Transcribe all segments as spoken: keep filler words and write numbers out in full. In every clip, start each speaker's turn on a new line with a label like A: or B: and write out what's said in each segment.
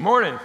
A: Morning.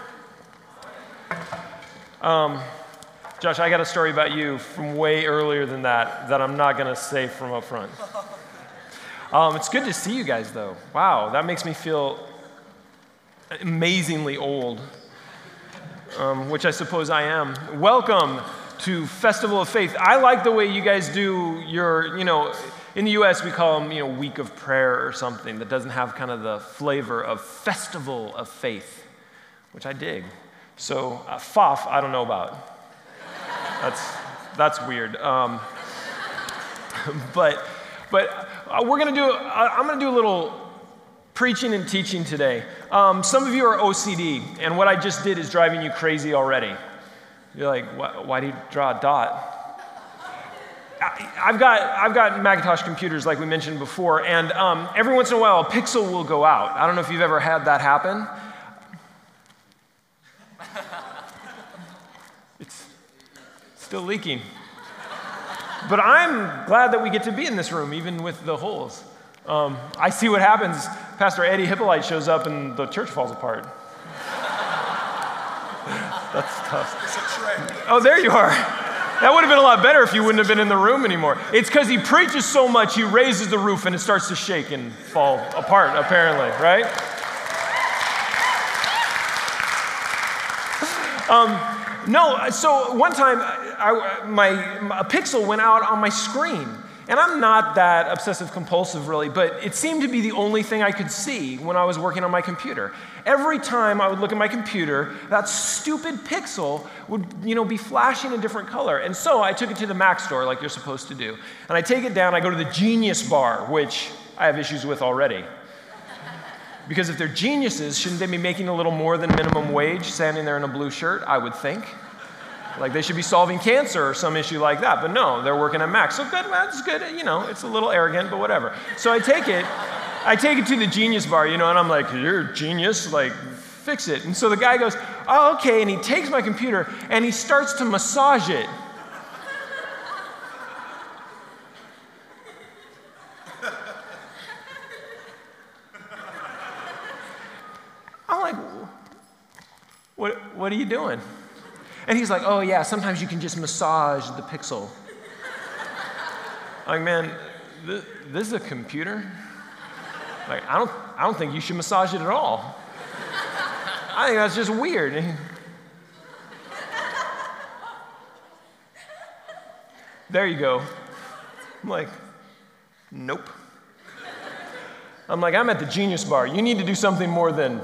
A: Um, Josh, I got a story about you from way earlier than that that I'm not going to say from up front. Um, it's good to see you guys, though. Wow, that makes me feel amazingly old, um, which I suppose I am. Welcome to Festival of Faith. I like the way you guys do your, you know, in the U S we call them, you know, Week of Prayer or something that doesn't have kind of the flavor of Festival of Faith, which I dig. So, uh, F O F, I don't know about. That's that's weird. Um, but but uh, we're gonna do. Uh, I'm gonna do a little preaching and teaching today. Um, some of you are O C D, and what I just did is driving you crazy already. You're like, why, why do you draw a dot? I, I've got I've got Macintosh computers, like we mentioned before, and um, every once in a while a pixel will go out. I don't know if you've ever had that happen. It's still leaking. But I'm glad that we get to be in this room, even with the holes. Um, I see what happens. Pastor Eddie Hippolyte shows up and the church falls apart. That's tough.
B: It's a trend.
A: Oh, there you are. That would have been a lot better if you wouldn't have been in the room anymore. It's because he preaches so much, he raises the roof and it starts to shake and fall apart, apparently, right? Um, no, so one time, I, my, my, a pixel went out on my screen. And I'm not that obsessive compulsive really, but it seemed to be the only thing I could see when I was working on my computer. Every time I would look at my computer, that stupid pixel would, you know, be flashing a different color. And so I took it to the Mac store like you're supposed to do. And I take it down, I go to the Genius bar, which I have issues with already. Because if they're geniuses, shouldn't they be making a little more than minimum wage, standing there in a blue shirt, I would think. Like they should be solving cancer or some issue like that, but no, they're working at Mac. So good, that's good, you know, it's a little arrogant, but whatever. So I take it, I take it to the Genius bar, you know, and I'm like, you're a genius, like, fix it. And so the guy goes, oh, okay, and he takes my computer and he starts to massage it. I'm like, what, what are you doing? And he's like, oh yeah, sometimes you can just massage the pixel. I'm like, man, this, this is a computer. Like, I don't, I don't think you should massage it at all. I think that's just weird. There you go. I'm like, nope. I'm like, I'm at the Genius bar. You need to do something more than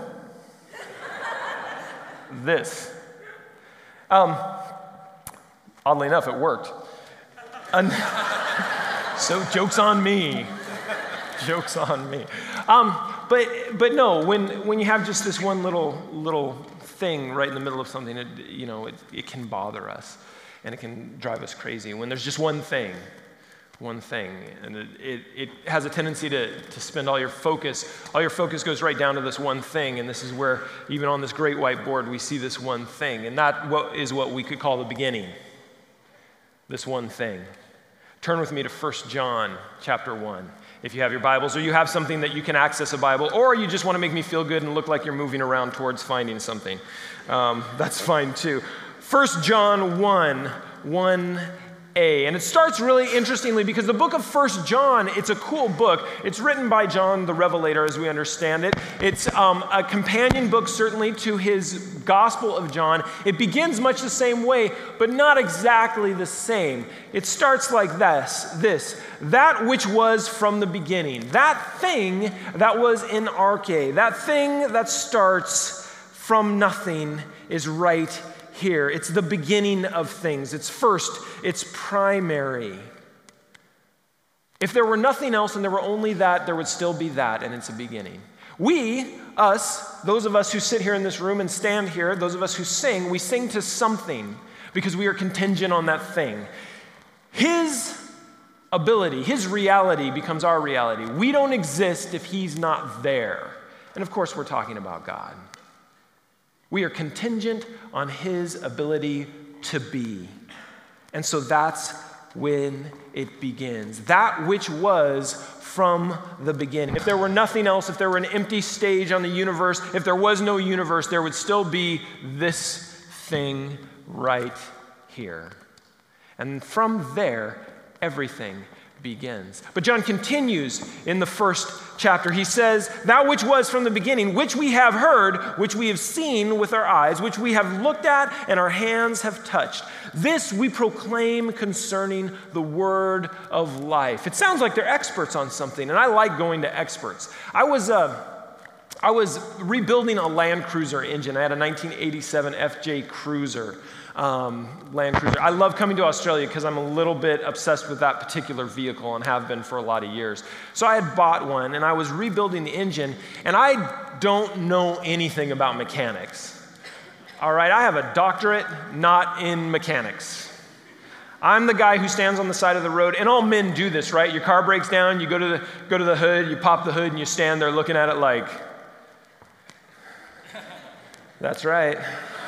A: this. Um, oddly enough, it worked. And so joke's on me. Joke's on me. Um, but but no, when when you have just this one little little thing right in the middle of something, it, you know, it, it can bother us, and it can drive us crazy. When there's just one thing, one thing, and it, it, it has a tendency to, to spend all your focus, all your focus goes right down to this one thing, and this is where, even on this great whiteboard, we see this one thing, and that what is what we could call the beginning, this one thing. Turn with me to First John chapter one. If you have your Bibles, or you have something that you can access a Bible, or you just want to make me feel good and look like you're moving around towards finding something, um, that's fine too. First John one, one A. And it starts really interestingly because the book of First John, it's a cool book. It's written by John the Revelator, as we understand it. It's um, a companion book, certainly, to his Gospel of John. It begins much the same way, but not exactly the same. It starts like this, this, that which was from the beginning, that thing that was in arche, that thing that starts from nothing is right here. It's the beginning of things. It's first. It's primary. If there were nothing else and there were only that, there would still be that, and it's a beginning. We, us, those of us who sit here in this room and stand here, those of us who sing, we sing to something because we are contingent on that thing. His ability, his reality becomes our reality. We don't exist if he's not there. And of course, we're talking about God. We are contingent on his ability to be. And so that's when it begins. That which was from the beginning. If there were nothing else, if there were an empty stage on the universe, if there was no universe, there would still be this thing right here. And from there, everything begins. But John continues in the first chapter. He says, that which was from the beginning, which we have heard, which we have seen with our eyes, which we have looked at and our hands have touched. This we proclaim concerning the word of life. It sounds like they're experts on something, and I like going to experts. I was uh, I was rebuilding a Land Cruiser engine. I had a nineteen eighty-seven F J Cruiser. Um, Land Cruiser. I love coming to Australia because I'm a little bit obsessed with that particular vehicle and have been for a lot of years. So I had bought one and I was rebuilding the engine, and I don't know anything about mechanics. All right, I have a doctorate not in mechanics. I'm the guy who stands on the side of the road, and all men do this, right? Your car breaks down, you go to the, go to the hood, you pop the hood, and you stand there looking at it like, that's right.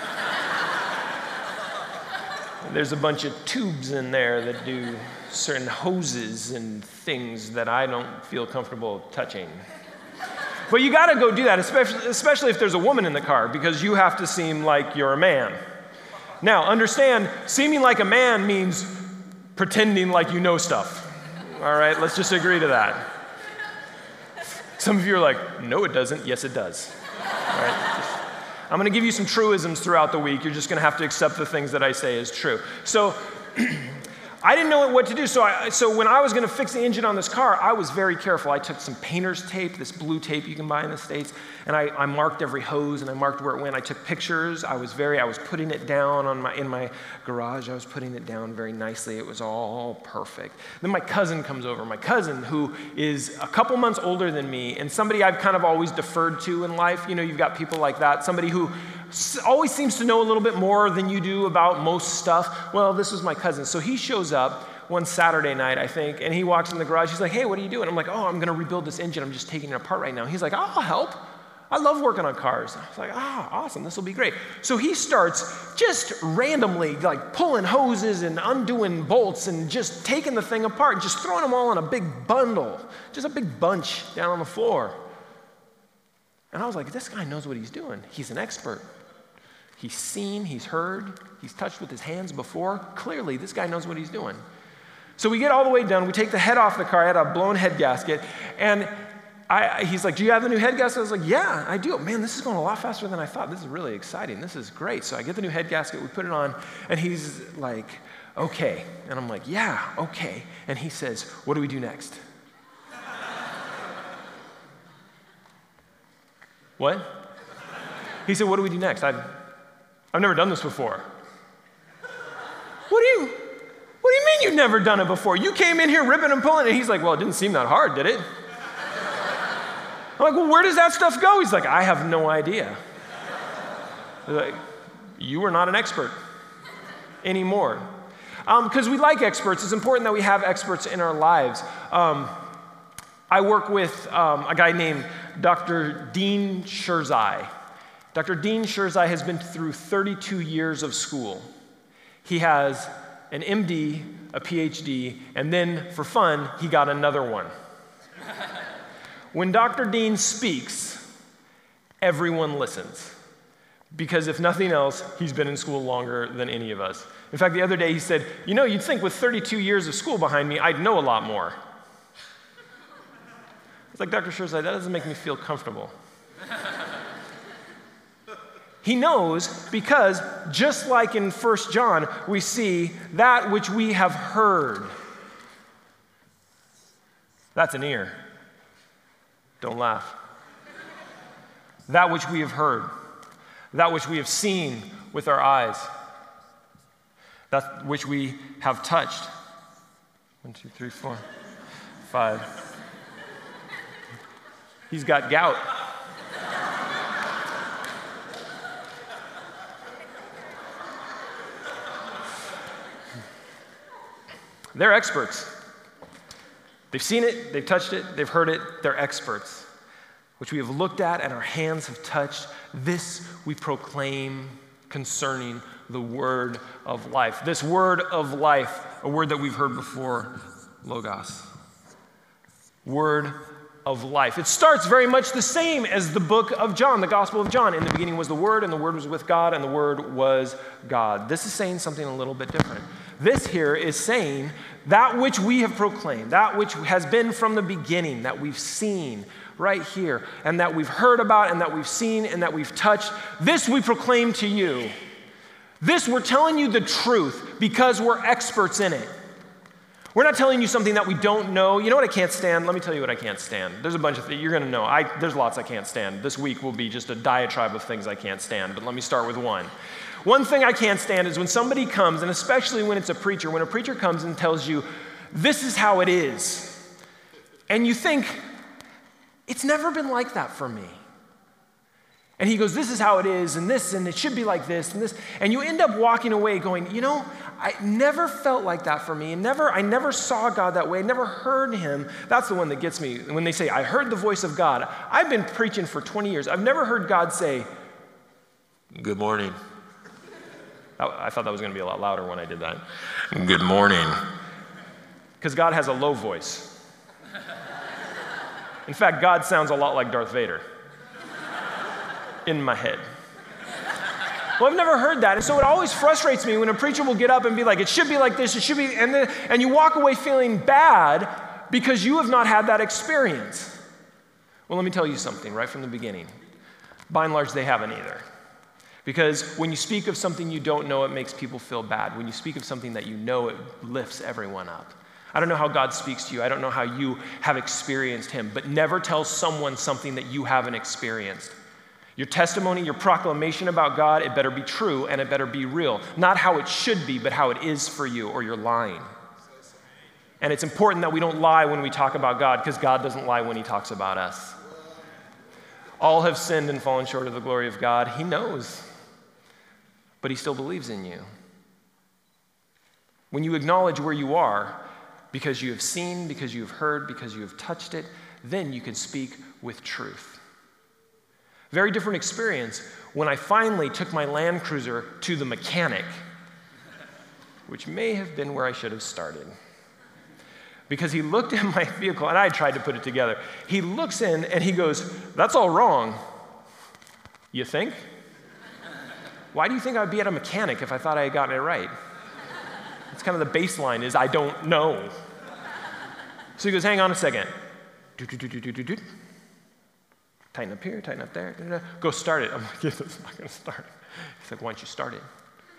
A: There's a bunch of tubes in there that do certain hoses and things that I don't feel comfortable touching. But you gotta go do that, especially, especially if there's a woman in the car, because you have to seem like you're a man. Now, understand, seeming like a man means pretending like you know stuff. All right, let's just agree to that. Some of you are like, no, it doesn't. Yes, it does. All right? I'm going to give you some truisms throughout the week. You're just going to have to accept the things that I say as true. So I didn't know what to do. So, I, so when I was going to fix the engine on this car, I was very careful. I took some painter's tape, this blue tape you can buy in the States, and I, I marked every hose and I marked where it went. I took pictures. I was very, I was putting it down on my, in my garage. I was putting it down very nicely. It was all perfect. Then my cousin comes over. My cousin, who is a couple months older than me and somebody I've kind of always deferred to in life. You know, you've got people like that. Somebody who always seems to know a little bit more than you do about most stuff. Well, this was my cousin. So he shows up one Saturday night, I think, and he walks in the garage. He's like, hey, what are you doing? I'm like, oh, I'm going to rebuild this engine. I'm just taking it apart right now. He's like, oh, I'll help. I love working on cars. I was like, ah, awesome. This will be great. So he starts just randomly like pulling hoses and undoing bolts and just taking the thing apart and just throwing them all in a big bundle, just a big bunch down on the floor. And I was like, this guy knows what he's doing. He's an expert. He's seen, he's heard, he's touched with his hands before. Clearly, this guy knows what he's doing. So we get all the way done. We take the head off the car. I had a blown head gasket. And I, he's like, do you have a new head gasket? I was like, yeah, I do. Man, this is going a lot faster than I thought. This is really exciting. This is great. So I get the new head gasket. We put it on. And he's like, okay. And I'm like, yeah, okay. And he says, what do we do next? What? He said, what do we do next? I've, I've never done this before. What do you, what do you mean you've never done it before? You came in here ripping and pulling, and he's like, well, it didn't seem that hard, did it? I'm like, well, where does that stuff go? He's like, I have no idea. Like, you are not an expert anymore. Because um, we like experts. It's important that we have experts in our lives. Um, I work with um, a guy named Doctor Dean Sherzai. Doctor Dean Sherzai has been through thirty-two years of school. He has an M D, a P H D, and then for fun, he got another one. When Doctor Dean speaks, everyone listens. Because if nothing else, he's been in school longer than any of us. In fact, the other day he said, you know, you'd think with thirty-two years of school behind me, I'd know a lot more. It's like, Doctor Sherzai, that doesn't make me feel comfortable. He knows because, just like in First John, we see that which we have heard. That's an ear. Don't laugh. That which we have heard. That which we have seen with our eyes. That which we have touched. One, two, three, four, five. He's got gout. They're experts. They've seen it, they've touched it, they've heard it, they're experts. Which we have looked at and our hands have touched. This we proclaim concerning the word of life. This word of life, a word that we've heard before, logos. Word of life. It starts very much the same as the book of John, the Gospel of John. In the beginning was the Word, and the Word was with God, and the Word was God. This is saying something a little bit different. This here is saying that which we have proclaimed, that which has been from the beginning, that we've seen right here, and that we've heard about, and that we've seen, and that we've touched. This we proclaim to you. This we're telling you the truth because we're experts in it. We're not telling you something that we don't know. You know what I can't stand? Let me tell you what I can't stand. There's a bunch of things you're going to know. I, there's lots I can't stand. This week will be just a diatribe of things I can't stand, but let me start with one. One thing I can't stand is when somebody comes, and especially when it's a preacher, when a preacher comes and tells you, this is how it is, and you think, it's never been like that for me. And he goes, this is how it is, and this, and it should be like this, and this. And you end up walking away going, you know, I never felt like that for me, and never, I never saw God that way, I never heard him. That's the one that gets me. When they say, I heard the voice of God. I've been preaching for twenty years. I've never heard God say, good morning. I thought that was going to be a lot louder when I did that. Good morning. Because God has a low voice. In fact, God sounds a lot like Darth Vader. In my head. Well, I've never heard that, and so it always frustrates me when a preacher will get up and be like, it should be like this, it should be, and, then, and you walk away feeling bad because you have not had that experience. Well, let me tell you something right from the beginning. By and large, they haven't either. Because when you speak of something you don't know, it makes people feel bad. When you speak of something that you know, it lifts everyone up. I don't know how God speaks to you. I don't know how you have experienced him, but never tell someone something that you haven't experienced. Your testimony, your proclamation about God, it better be true and it better be real. Not how it should be, but how it is for you, or you're lying. And it's important that we don't lie when we talk about God, because God doesn't lie when he talks about us. All have sinned and fallen short of the glory of God. He knows, but he still believes in you. When you acknowledge where you are, because you have seen, because you have heard, because you have touched it, then you can speak with truth. Very different experience when I finally took my Land Cruiser to the mechanic, which may have been where I should have started. Because he looked at my vehicle, and I tried to put it together. He looks in, and he goes, that's all wrong. You think? Why do you think I'd be at a mechanic if I thought I had gotten it right? It's kind of the baseline is I don't know. So he goes, hang on a second. Do, do, do, do, do, do, do. Tighten up here, tighten up there. Da, da, da. Go start it. I'm like, yes, it's not going to start. He's like, why don't you start it?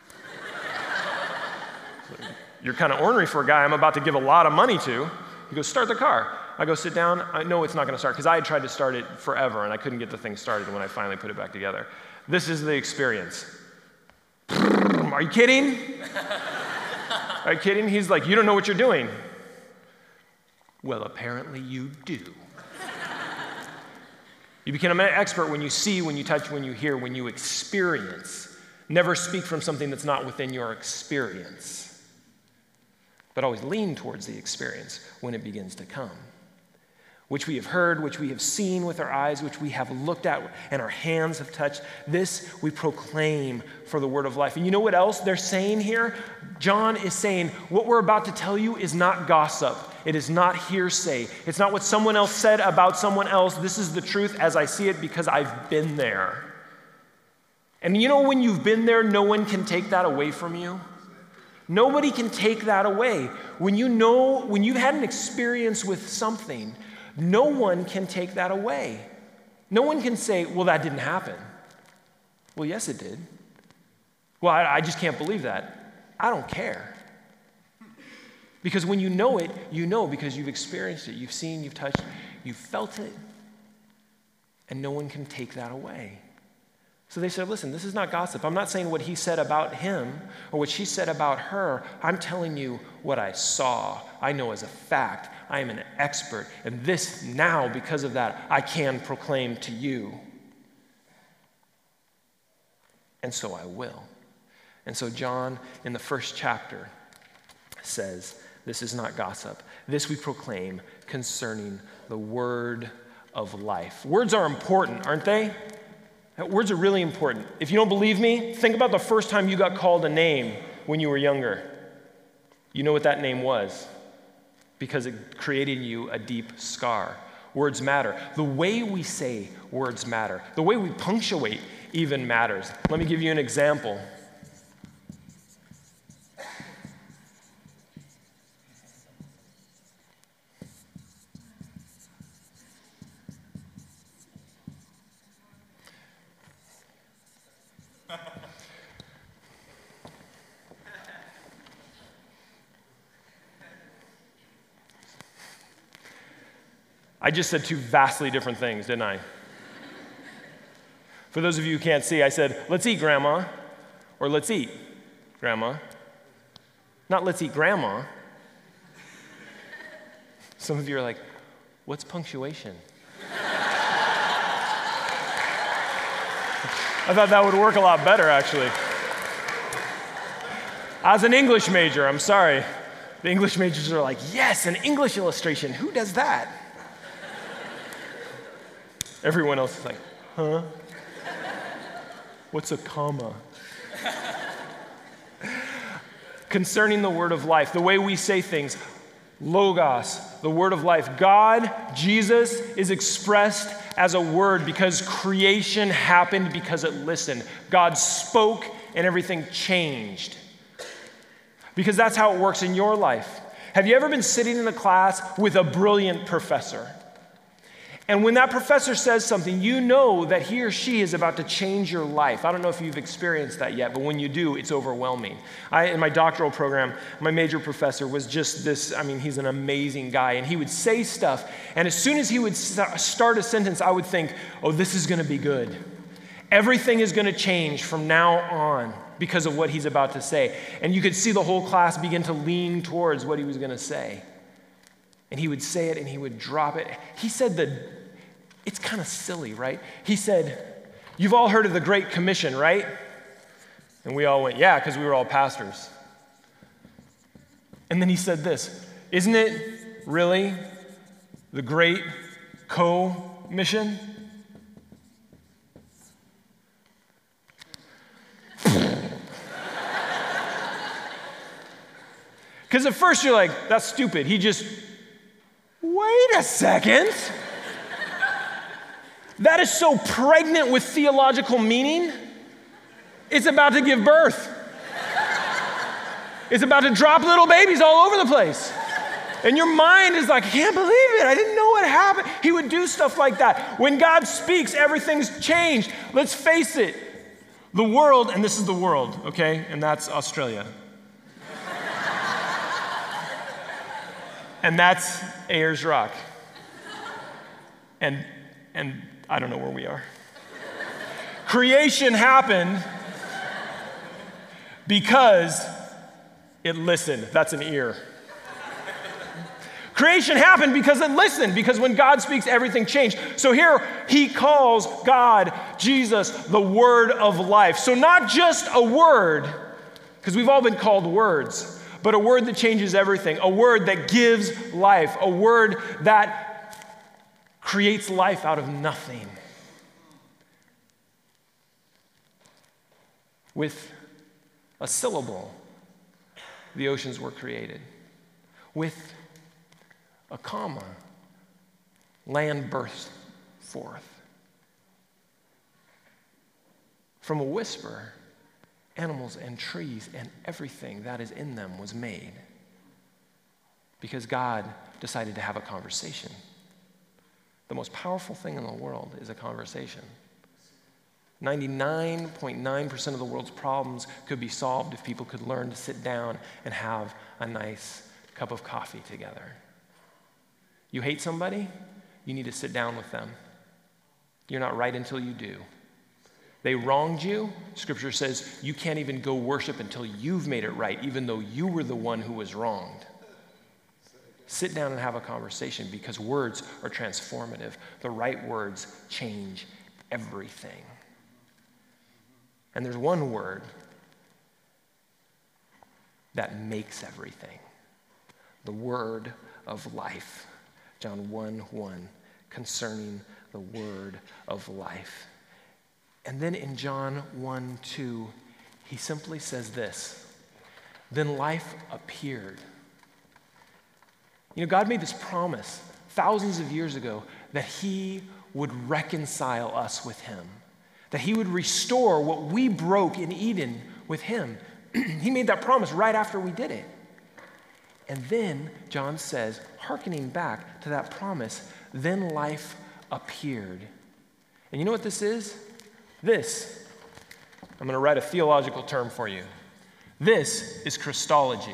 A: So, you're kind of ornery for a guy I'm about to give a lot of money to. He goes, start the car. I go, sit down. I know it's not going to start, because I had tried to start it forever, and I couldn't get the thing started when I finally put it back together. This is the experience. Are you kidding? Are you kidding? He's like, you don't know what you're doing. Well, apparently you do. You become an expert when you see, when you touch, when you hear, when you experience. Never speak from something that's not within your experience, but always lean towards the experience when it begins to come. Which we have heard, which we have seen with our eyes, which we have looked at and our hands have touched. This we proclaim for the word of life. And you know what else they're saying here? John is saying, what we're about to tell you is not gossip. It is not hearsay. It's not what someone else said about someone else. This is the truth as I see it because I've been there. And you know when you've been there, no one can take that away from you. Nobody can take that away. When you know, when you've had an experience with something, no one can take that away. No one can say, well, that didn't happen. Well, yes, it did. Well, I, I just can't believe that. I don't care. Because when you know it, you know because you've experienced it. You've seen, you've touched, you've felt it. And no one can take that away. So they said, listen, this is not gossip. I'm not saying what he said about him or what she said about her. I'm telling you what I saw. I know as a fact. I am an expert. And this now, because of that, I can proclaim to you. And so I will. And so John, in the first chapter, says, this is not gossip. This we proclaim concerning the word of life. Words are important, aren't they? Words are really important. If you don't believe me, think about the first time you got called a name when you were younger. You know what that name was? Because it created in you a deep scar. Words matter. The way we say words matter. The way we punctuate even matters. Let me give you an example. I just said two vastly different things, didn't I? For those of you who can't see, I said, let's eat, Grandma, or let's eat, Grandma. Not let's eat, Grandma. Some of you are like, what's punctuation? I thought that would work a lot better, actually. As an English major, I'm sorry. The English majors are like, yes, an English illustration. Who does that? Everyone else is like, huh? What's a comma? Concerning the word of life, the way we say things, logos, the word of life. God, Jesus, is expressed as a word because creation happened because it listened. God spoke and everything changed. Because that's how it works in your life. Have you ever been sitting in a class with a brilliant professor? And when that professor says something, you know that he or she is about to change your life. I don't know if you've experienced that yet, but when you do, it's overwhelming. I, in my doctoral program, my major professor was just this, I mean, he's an amazing guy, and he would say stuff, and as soon as he would start a sentence, I would think, oh, this is going to be good. Everything is going to change from now on because of what he's about to say. And you could see the whole class begin to lean towards what he was going to say. And he would say it, and he would drop it. He said that it's kind of silly, right? He said, you've all heard of the Great Commission, right? And we all went, yeah, because we were all pastors. And then he said this, isn't it really the Great Co-Mission? Because at first you're like, that's stupid. He just, wait a second. That is so pregnant with theological meaning. It's about to give birth. It's about to drop little babies all over the place. And your mind is like, I can't believe it. I didn't know what happened. He would do stuff like that. When God speaks, everything's changed. Let's face it. The world, and this is the world, okay? And that's Australia. And that's Ayers Rock. And, and I don't know where we are. Creation happened because it listened. That's an ear. Creation happened because it listened, because when God speaks, everything changed. So here, he calls God, Jesus, the word of life. So not just a word, because we've all been called words, but a word that changes everything, a word that gives life, a word that creates life out of nothing. With a syllable, the oceans were created. With a comma, land burst forth. From a whisper, animals and trees and everything that is in them was made. Because God decided to have a conversation. The most powerful thing in the world is a conversation. ninety-nine point nine percent of the world's problems could be solved if people could learn to sit down and have a nice cup of coffee together. You hate somebody? You need to sit down with them. You're not right until you do. They wronged you. Scripture says you can't even go worship until you've made it right, even though you were the one who was wronged. Sit down and have a conversation, because words are transformative. The right words change everything. And there's one word that makes everything. The word of life. John one one, concerning the word of life. And then in John one two, he simply says this, then life appeared. You know, God made this promise thousands of years ago that he would reconcile us with him, that he would restore what we broke in Eden with him. He made that promise right after we did it. And then, John says, hearkening back to that promise, then life appeared. And you know what this is? This, I'm going to write a theological term for you. This is Christology.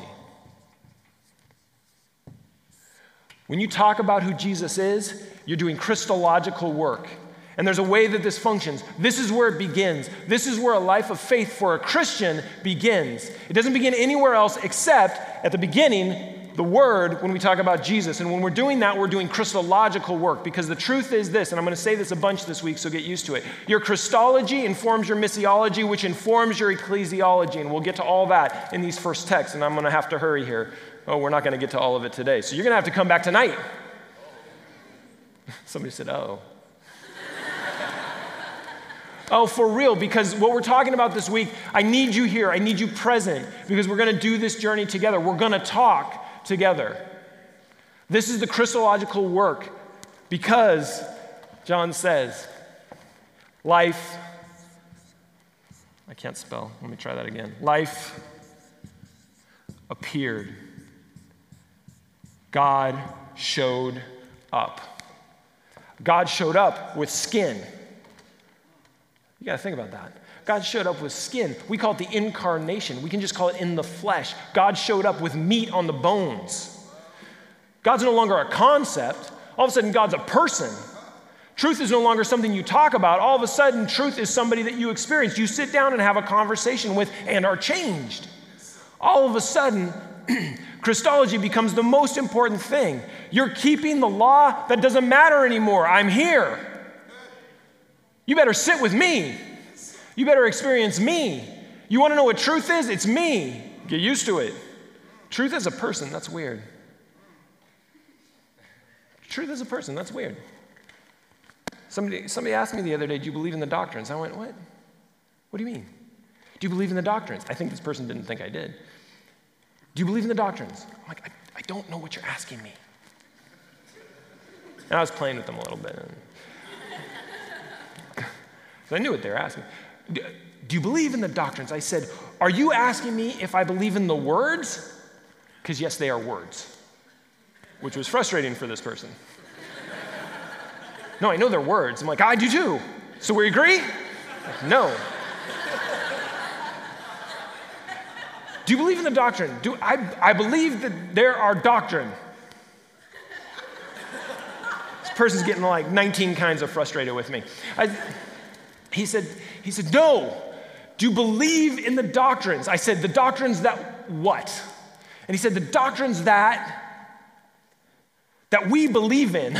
A: When you talk about who Jesus is, you're doing Christological work. And there's a way that this functions. This is where it begins. This is where a life of faith for a Christian begins. It doesn't begin anywhere else except at the beginning, the Word, when we talk about Jesus. And when we're doing that, we're doing Christological work, because the truth is this, and I'm going to say this a bunch this week, so get used to it. Your Christology informs your missiology, which informs your ecclesiology. And we'll get to all that in these first texts, and I'm going to have to hurry here. Oh, we're not going to get to all of it today. So you're going to have to come back tonight. Somebody said, oh. Oh, for real, because what we're talking about this week, I need you here. I need you present, because we're going to do this journey together. We're going to talk together. This is the Christological work, because John says, life, I can't spell. Let me try that again. Life appeared. God showed up. God showed up with skin. You got to think about that. God showed up with skin. We call it the incarnation. We can just call it in the flesh. God showed up with meat on the bones. God's no longer a concept. All of a sudden, God's a person. Truth is no longer something you talk about. All of a sudden, truth is somebody that you experience. You sit down and have a conversation with and are changed. All of a sudden, Christology becomes the most important thing. You're keeping the law that doesn't matter anymore. I'm here. You better sit with me. You better experience me. You want to know what truth is? It's me. Get used to it. Truth as a person, that's weird. Truth as a person, that's weird. Somebody, somebody asked me the other day, do you believe in the doctrines? I went, what? What do you mean? Do you believe in the doctrines? I think this person didn't think I did. Do you believe in the doctrines? I'm like, I, I don't know what you're asking me. And I was playing with them a little bit. So I knew what they were asking. Do, do you believe in the doctrines? I said, are you asking me if I believe in the words? Because yes, they are words, which was frustrating for this person. No, I know they're words. I'm like, I do too. So we agree? Like, no. Do you believe in the doctrine? Do I, I believe that there are doctrine. This person's getting like nineteen kinds of frustrated with me. I, he said, he said, no. Do you believe in the doctrines? I said, the doctrines that what? And he said, the doctrines that, that we believe in.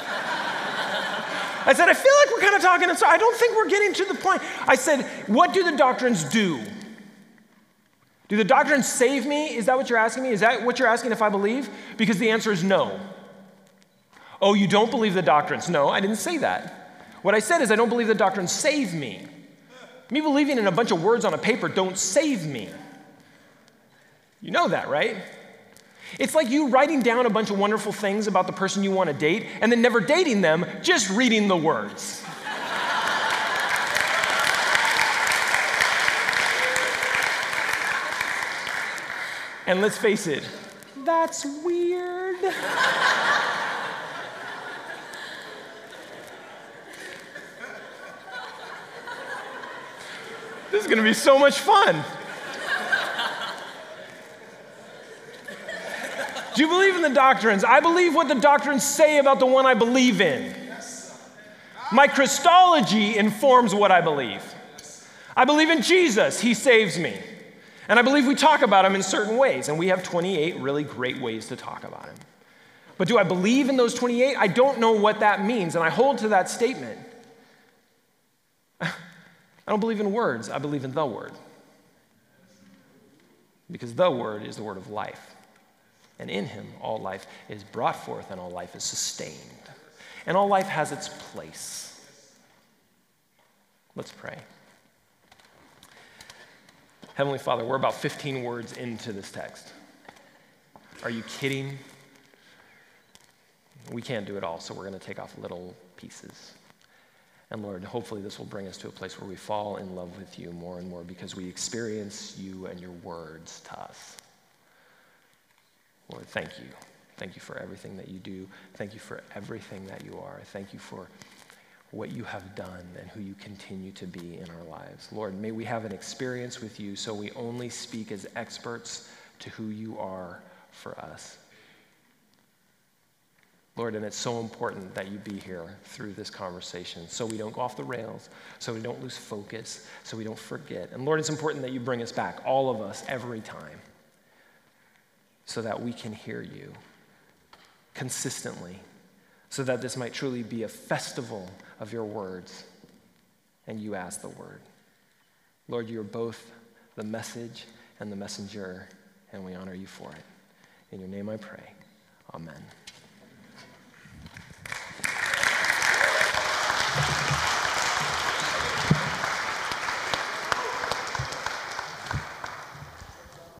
A: I said, I feel like we're kind of talking, and so I don't think we're getting to the point. I said, what do the doctrines do? Do the doctrines save me? Is that what you're asking me? Is that what you're asking if I believe? Because the answer is no. Oh, you don't believe the doctrines? No, I didn't say that. What I said is I don't believe the doctrines save me. Me believing in a bunch of words on a paper don't save me. You know that, right? It's like you writing down a bunch of wonderful things about the person you want to date and then never dating them, just reading the words. And let's face it, that's weird. This is going to be so much fun. Do you believe in the doctrines? I believe what the doctrines say about the one I believe in. My Christology informs what I believe. I believe in Jesus. He saves me. And I believe we talk about him in certain ways, and we have twenty-eight really great ways to talk about him. But do I believe in those twenty-eight? I don't know what that means, and I hold to that statement. I don't believe in words. I believe in the Word. Because the Word is the Word of life. And in him, all life is brought forth, and all life is sustained. And all life has its place. Let's pray. Heavenly Father, we're about fifteen words into this text. Are you kidding? We can't do it all, so we're going to take off little pieces. And Lord, hopefully this will bring us to a place where we fall in love with you more and more because we experience you and your words to us. Lord, thank you. Thank you for everything that you do. Thank you for everything that you are. Thank you for what you have done and who you continue to be in our lives. Lord, may we have an experience with you so we only speak as experts to who you are for us. Lord, and it's so important that you be here through this conversation so we don't go off the rails, so we don't lose focus, so we don't forget. And Lord, it's important that you bring us back, all of us, every time, so that we can hear you consistently, so that this might truly be a festival of your words and you as the word. Lord, you're both the message and the messenger, and we honor you for it. In your name I pray. Amen.